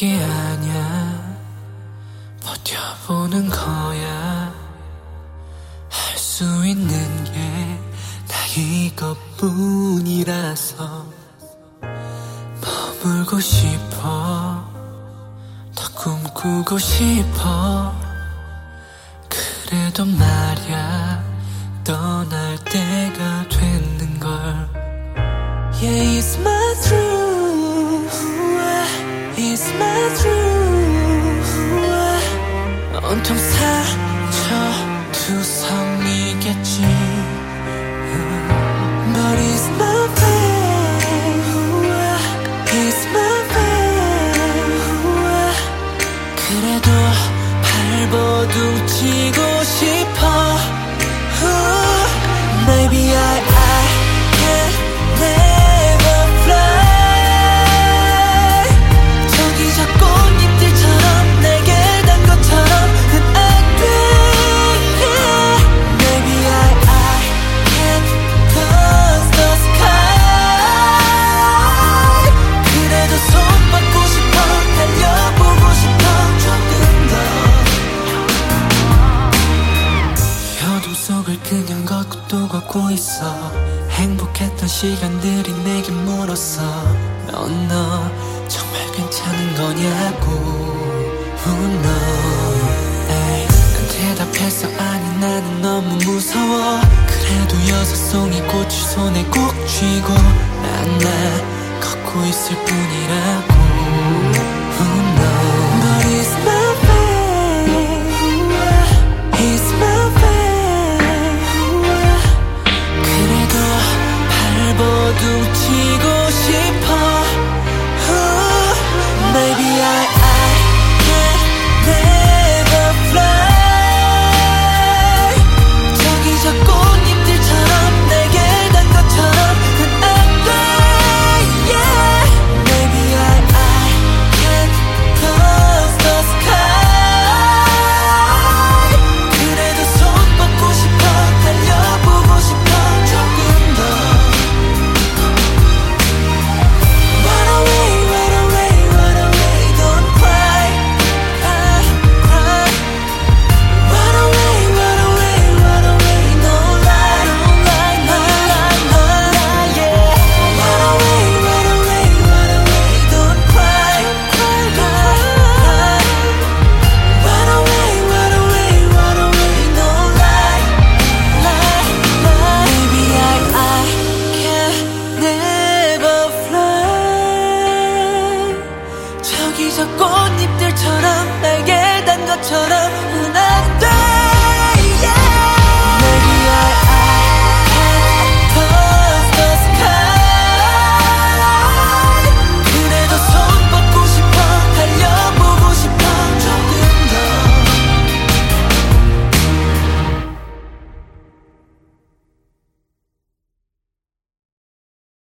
게 아냐, 버텨보는 거야. 할 수 있는 게 다 이것뿐이라서 머물고 싶어, 더 꿈꾸고 싶어. 그래도 말야 떠날 때가 됐는걸. Yeah, it's my truth, it's my truth. 온통 상처투성이겠지. But it's my faith, it's my faith. 그래도 발버둥 치고 싶어. Maybe I can never fly. 저기 저 꽃잎들처럼 내게 단 것처럼은 안 돼. Maybe I can touch the sky. 그래도 손 뻗고 싶어, 달려보고 싶어 조금 더. 어둠 속을 그냥 걷고 또 걷고 있어. 행복했던 시간들이 내게 물었어. 너 정말 괜찮은 거냐고. 난 대답했어. 아니 나는 너무 무서워. 그래도 6송이 꽃을 손에 꼭 쥐고 난 걷고 있을 뿐이라고.